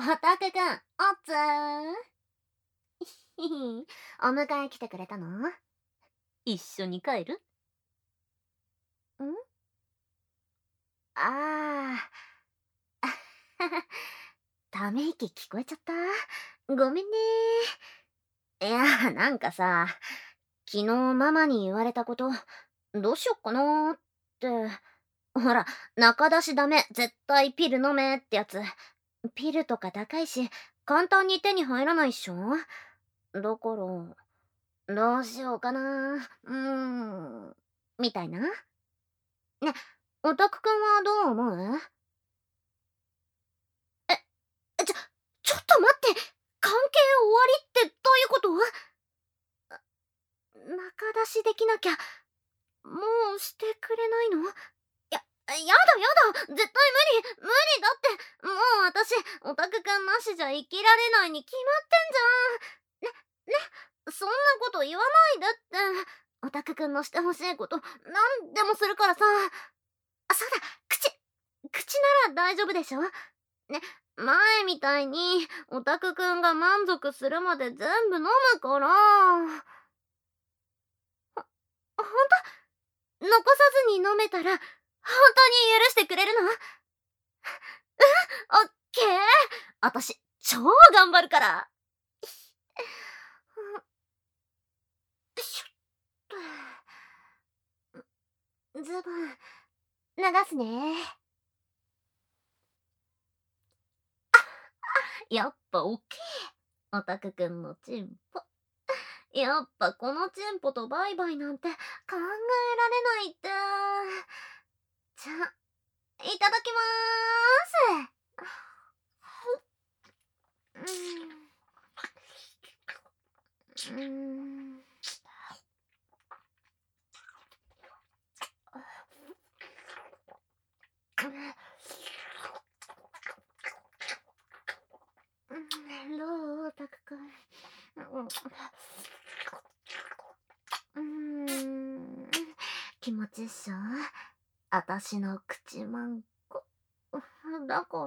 たくくん、おっつー。お迎え来てくれたの？ 一緒に帰る？ ん？ああ。ため息聞こえちゃった。ごめんね。いや、なんかさ、昨日ママに言われたこと、どうしよっかなーって。ほら、中出しダメ、絶対ピル飲めってやつ。ピルとか高いし、簡単に手に入らないっしょ？だから、どうしようかな。みたいな。ね、オタクくんはどう思う？ちょっと待って、関係終わりってどういうこと？仲出しできなきゃ、もうしてくれないの？やだ絶対無理だって、もう私、オタクくんなしじゃ生きられないに決まってんじゃん。そんなこと言わないでって。オタクくんのしてほしいこと、なんでもするからさ。あ、そうだ、口なら大丈夫でしょ？ね、前みたいに、オタクくんが満足するまで全部飲むから。ほんと？残さずに飲めたら、本当に許してくれるの？オッケー。あたし、超頑張るから。ズボン、流すね。やっぱオッケー。オタクくんのチンポ。やっぱこのチンポとバイバイなんて考えられないって。じゃあ、いただきまーす。うーん。どう？オタクくん。気持ちいいっしょ？あたしの口マンコ。だから、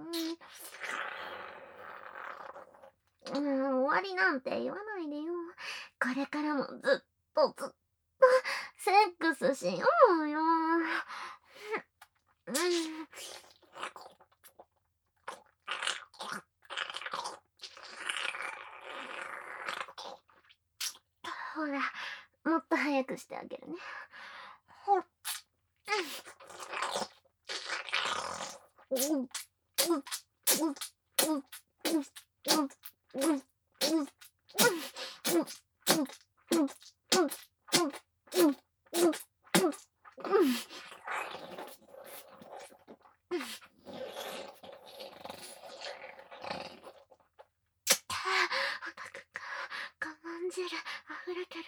終わりなんて言わないでよ。これからもずっとセックスしようよ。ほら、もっと早くしてあげるね。オタクか、我慢汁溢れてる。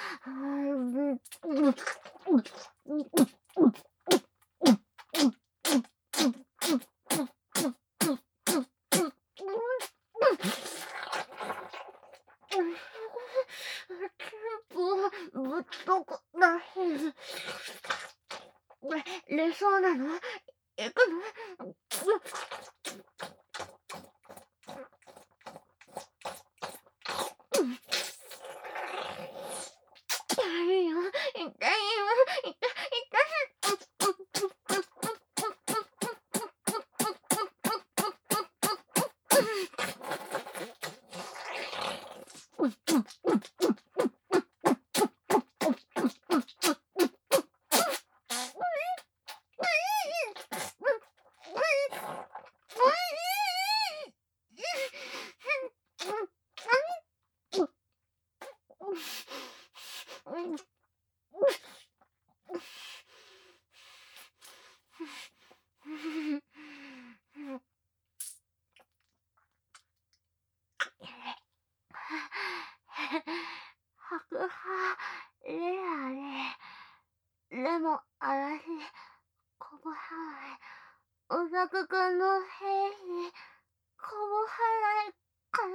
ぶっとくない。レそうなの？行くの？痛いよ、痛いよ、痛い。白羽レアレモあらしこぼはない。おさくくんの兵士こぼはないから。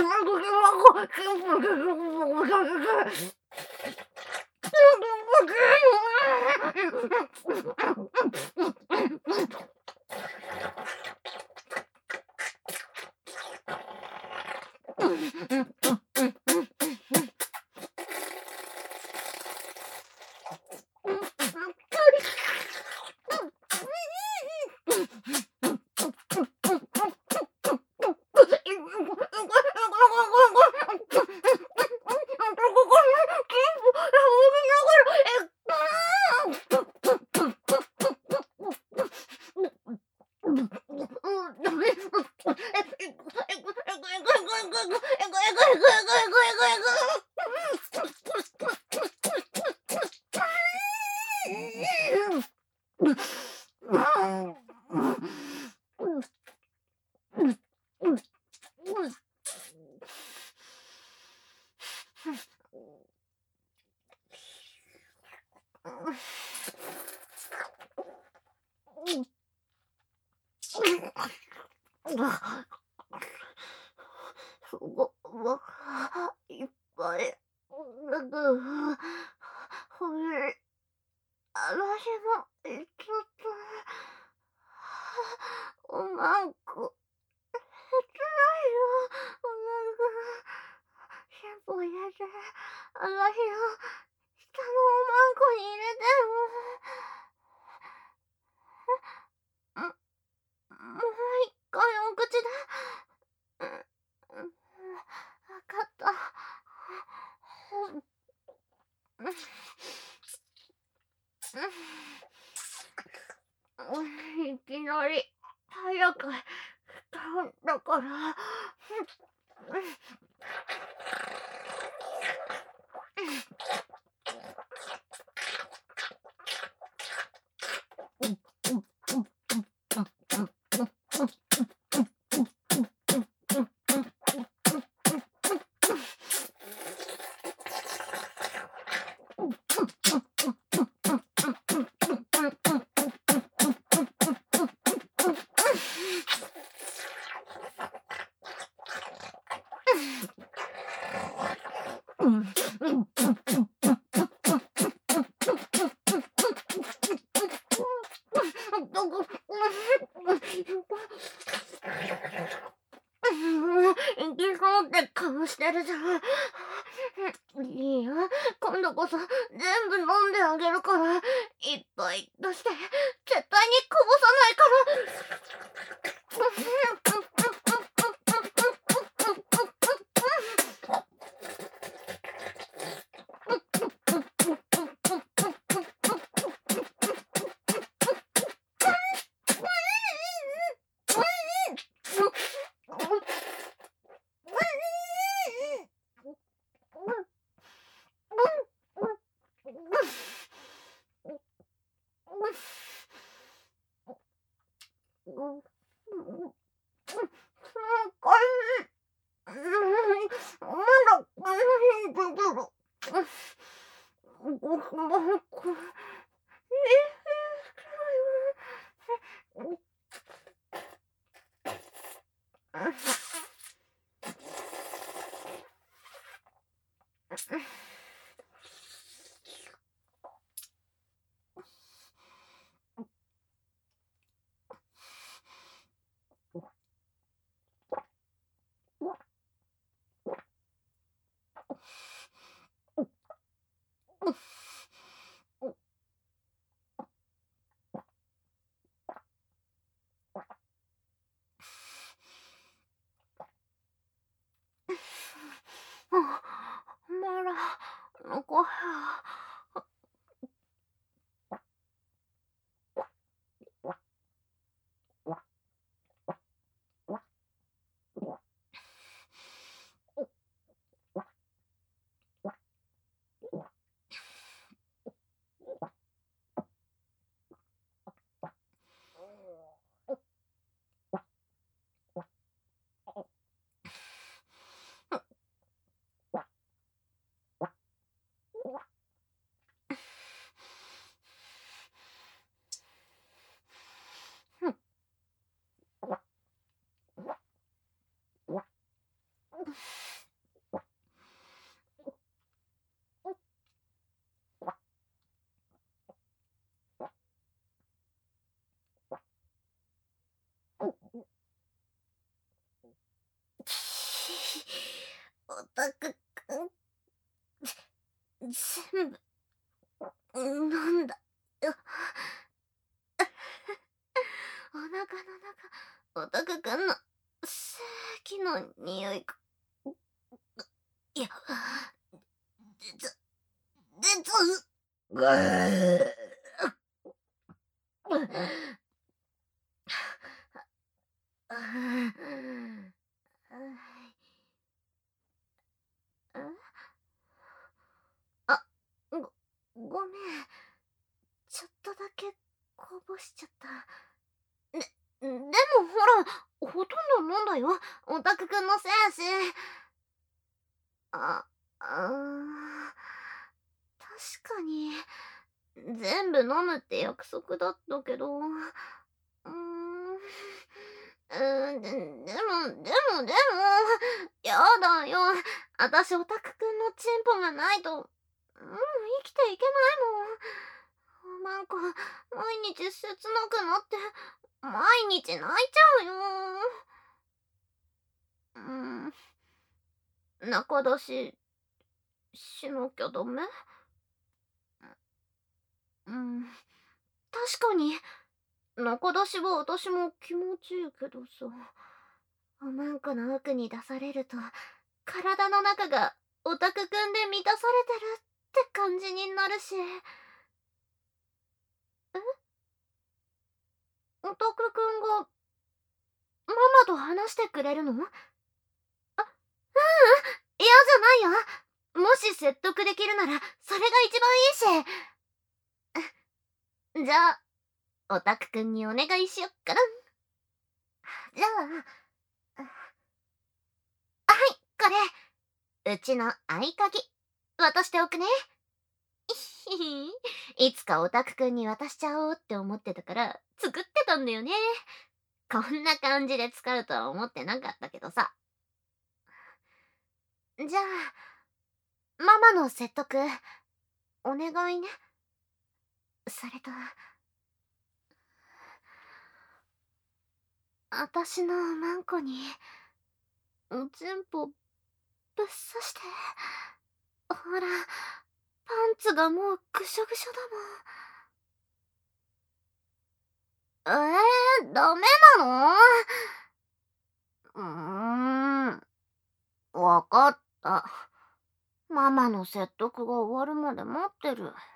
すごいっぱいだけど、私も言っちゃった。おまんこ、切ないよ、おまんこ。シャンプー入れて、私の下のおまんこに入れてもう一回お口で。わかった。いきなり早くしたんだから。いけそうって顔してるじゃん。いいよ、今度こそ全部飲んであげるから、いっぱい出して、絶対にこぼさないから。まだ残る。 たくくん、全部、なんだよ。お腹の中、オタクくんの正規の匂いか。いや、出た、出た、ぐー。あ、ごめん。ちょっとだけこぼしちゃった。でもほら、ほとんど飲んだよ。オタクくんのせいし。あ、確かに、全部飲むって約束だったけど。でも、やだよ。あたしオタクくんのチンポがないと、もう生きていけないもん。なんか、毎日切なくなって、毎日泣いちゃうよ。中出し、しなきゃダメ？確かに、中出しは私も気持ちいいけどさ。おまんこの奥に出されると、体の中がオタクくんで満たされてるって感じになるし。オタクくんが、ママと話してくれるの？嫌じゃないよ。もし説得できるなら、それが一番いいし。じゃあ、オタクくんにお願いしよっかな。じゃあ、はい、これ、うちの合鍵、渡しておくね。いつかオタクくんに渡しちゃおうって思ってたから、作ってたんだよね。こんな感じで使うとは思ってなかったけどさ。じゃあ、ママの説得、お願いね。それと、あたしのマンコに、おちんぽ、ぶっ刺して。ほら、パンツがもうぐしょぐしょだもん。ダメなの？わかった。ママの説得が終わるまで待ってる。